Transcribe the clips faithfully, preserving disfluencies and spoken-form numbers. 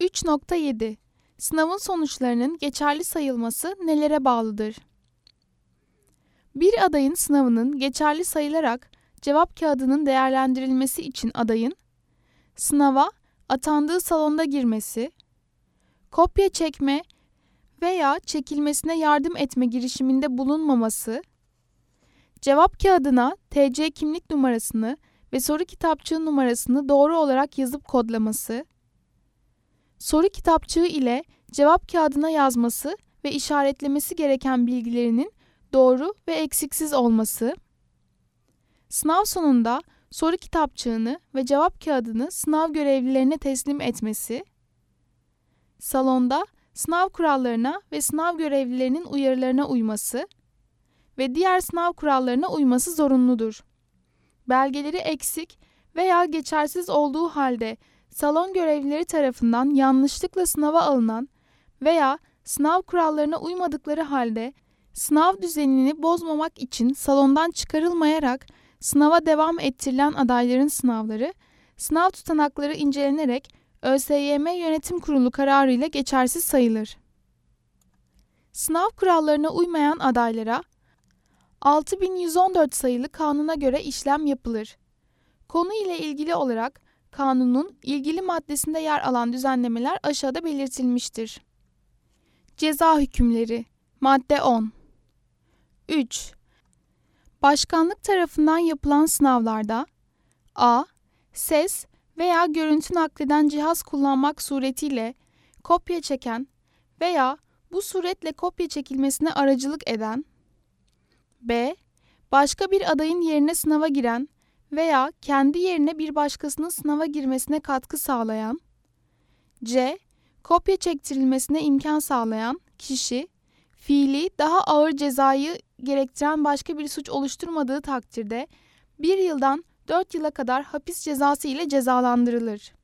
üç nokta yedi. Sınavın sonuçlarının geçerli sayılması nelere bağlıdır? Bir adayın sınavının geçerli sayılarak cevap kağıdının değerlendirilmesi için adayın sınava atandığı salonda girmesi, kopya çekme veya çekilmesine yardım etme girişiminde bulunmaması, cevap kağıdına T C kimlik numarasını ve soru kitapçığı numarasını doğru olarak yazıp kodlaması, soru kitapçığı ile cevap kağıdına yazması ve işaretlemesi gereken bilgilerinin doğru ve eksiksiz olması, sınav sonunda soru kitapçığını ve cevap kağıdını sınav görevlilerine teslim etmesi, salonda sınav kurallarına ve sınav görevlilerinin uyarılarına uyması ve diğer sınav kurallarına uyması zorunludur. Belgeleri eksik veya geçersiz olduğu halde salon görevlileri tarafından yanlışlıkla sınava alınan veya sınav kurallarına uymadıkları halde sınav düzenini bozmamak için salondan çıkarılmayarak sınava devam ettirilen adayların sınavları, sınav tutanakları incelenerek ÖSYM Yönetim Kurulu kararıyla geçersiz sayılır. Sınav kurallarına uymayan adaylara altı bin yüz on dört sayılı kanuna göre işlem yapılır. Konu ile ilgili olarak kanunun ilgili maddesinde yer alan düzenlemeler aşağıda belirtilmiştir. Ceza hükümleri. Madde on. üç. Başkanlık tarafından yapılan sınavlarda a. Ses veya görüntü nakleden cihaz kullanmak suretiyle kopya çeken veya bu suretle kopya çekilmesine aracılık eden, b. Başka bir adayın yerine sınava giren veya kendi yerine bir başkasının sınava girmesine katkı sağlayan, c. Kopya çektirilmesine imkan sağlayan kişi, fiili daha ağır cezayı gerektiren başka bir suç oluşturmadığı takdirde bir yıldan dört yıla kadar hapis cezası ile cezalandırılır.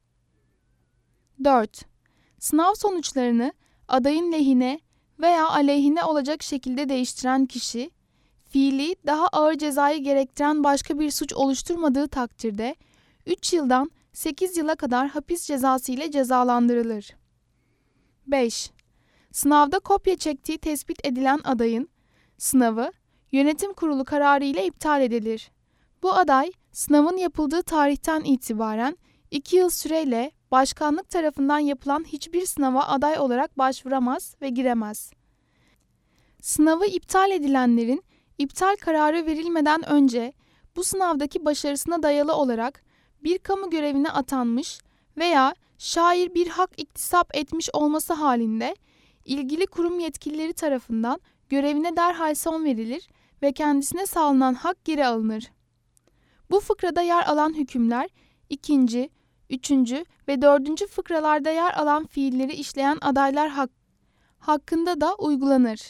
dört. Sınav sonuçlarını adayın lehine veya aleyhine olacak şekilde değiştiren kişi, fiili daha ağır cezayı gerektiren başka bir suç oluşturmadığı takdirde üç yıldan sekiz yıla kadar hapis cezası ile cezalandırılır. beş. Sınavda kopya çektiği tespit edilen adayın sınavı yönetim kurulu kararı ile iptal edilir. Bu aday sınavın yapıldığı tarihten itibaren iki yıl süreyle başkanlık tarafından yapılan hiçbir sınava aday olarak başvuramaz ve giremez. Sınavı iptal edilenlerin iptal kararı verilmeden önce bu sınavdaki başarısına dayalı olarak bir kamu görevine atanmış veya şair bir hak iktisap etmiş olması halinde ilgili kurum yetkilileri tarafından görevine derhal son verilir ve kendisine sağlanan hak geri alınır. Bu fıkrada yer alan hükümler ikinci, üçüncü ve dördüncü fıkralarda yer alan fiilleri işleyen adaylar hak hakkında da uygulanır.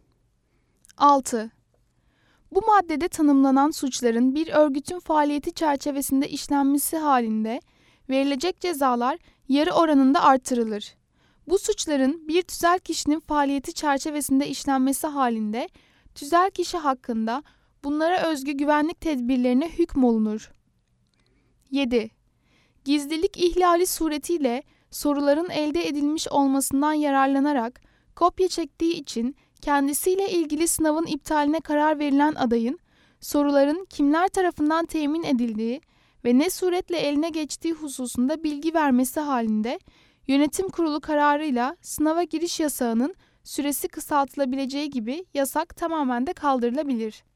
altı. Bu maddede tanımlanan suçların bir örgütün faaliyeti çerçevesinde işlenmesi halinde verilecek cezalar yarı oranında artırılır. Bu suçların bir tüzel kişinin faaliyeti çerçevesinde işlenmesi halinde tüzel kişi hakkında bunlara özgü güvenlik tedbirlerine hükmolunur. yedi. Gizlilik ihlali suretiyle soruların elde edilmiş olmasından yararlanarak kopya çektiği için kendisiyle ilgili sınavın iptaline karar verilen adayın soruların kimler tarafından temin edildiği ve ne suretle eline geçtiği hususunda bilgi vermesi halinde yönetim kurulu kararıyla sınava giriş yasağının süresi kısaltılabileceği gibi yasak tamamen de kaldırılabilir.